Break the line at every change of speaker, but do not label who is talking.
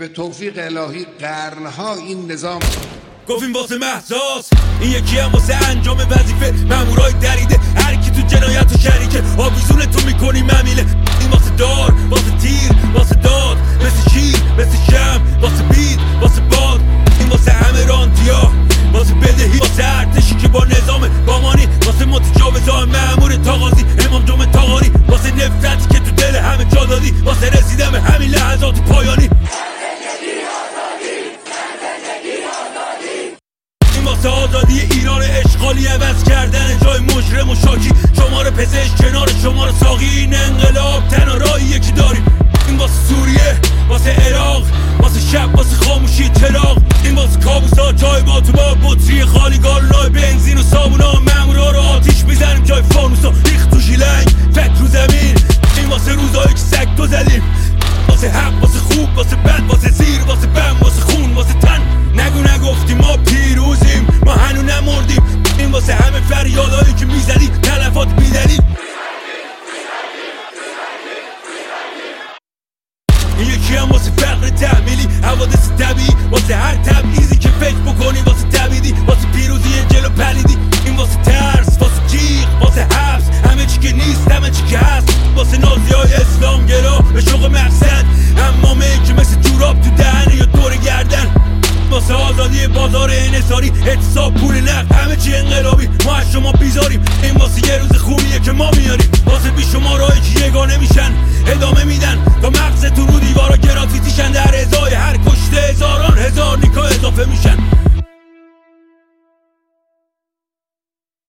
به توفیق الهی قرنها این نظام
گفتیم واسه محساس، این یکی هم واسه انجام وظیفه مامورای دریده، هر کی تو جنایت و شریکه آویزون تو میکنی ممیله. این واسه دار، واسه تیر، واسه داد، مثل شیر، مثل شم، واسه بید، واسه باد. این واسه همه راندیا، واسه بدهی، واسه ارتشی که با نظام بامانی، واسه متجاوزان مامور تاغازی، امام جمعه تاغاری، واسه نفرتی که تو دل همه جا دادی، واسه رسیدن به همین لحظات پایانی. واسه آزادی ایران اشغالی، عوض کردن جای مجرم و شاکی، شمار پزشک کنار شمار ساقی، این انقلاب تنها راهی یکی داریم. این واسه سوریه، واسه عراق، واسه شب، واسه خاموشی چراغ. این واسه کابوسا جای با تو با بطری خالی، گالونای بنزین و صابونا، مامورا رو آتیش میزنیم جای فانوسا، ریخت تو ژیلنگ فکر رو زمین. این واسه روزایی که سگ تو زدیم، واسه حق، واسه خوب، واسه بد، واسه زیر، واسه بم، واسه خون، واسه تن. نگفتیم ما پیروزیم، ما هنو نمردیم. این واسه همه فریادایی که میزدی، تلفات بیدلیل. این یکی هم واسه فقر تحمیلی، حوادث طبیعی، واسه هر تبعیضی که فکر بکنی، واسه تبیدی، واسه پیروزی جلو پلیدی. این واسه ترس، واسه جیغ، واسه حبس، همه چی که نیست همه چی که هست. واسه نازیای اسلامگرا به شوق مقصد، امامه که مثل جوراب تو دهنه یا دور گردن. واسه آزادی بازار انحصاری، اعتصاب، پول نقد، همه چی انقلابی، ما از شما بیزاریم. این واسه یه روز خوبیه که ما میاریم، واسه بیشمارهایی که یگانه میشن، ادامه میدن تا مغزتون رو دیوارا گرافیتیشن، در ازای هر کشته هزاران هزار نیکا اضافه میشن.